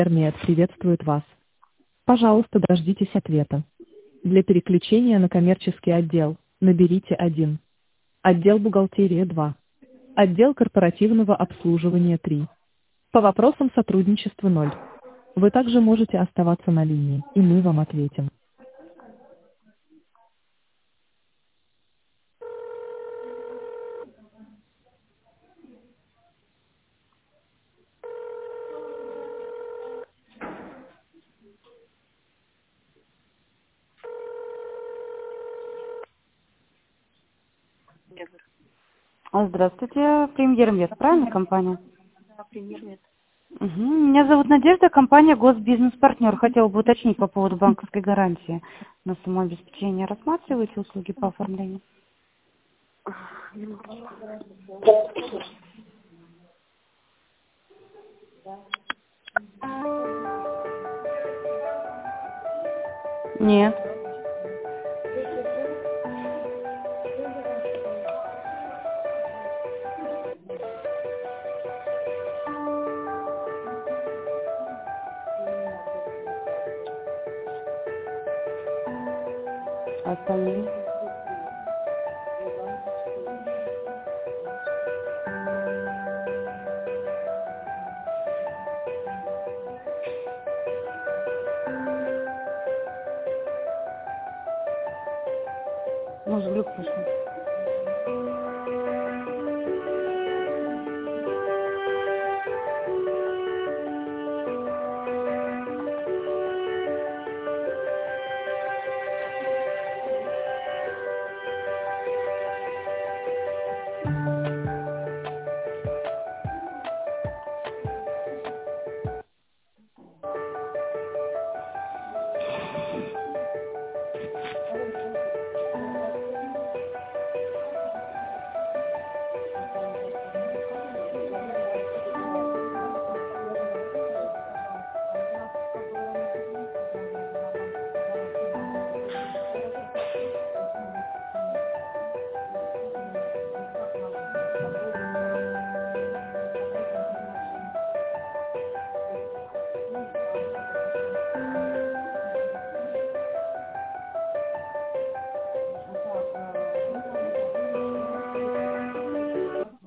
Интернет приветствует вас. Пожалуйста, дождитесь ответа. Для переключения на коммерческий отдел наберите 1. Отдел бухгалтерии 2. Отдел корпоративного обслуживания 3. По вопросам сотрудничества 0. Вы также можете оставаться на линии, и мы вам ответим. Здравствуйте, Премьер-Мед, правильно компания? Да, примерно. Угу. Меня зовут Надежда, компания Госбизнес-партнер. Хотела бы уточнить по поводу банковской гарантии на самообеспечение. Рассматриваете услуги по оформлению? Нет. Остальные? Может, глюк пошел.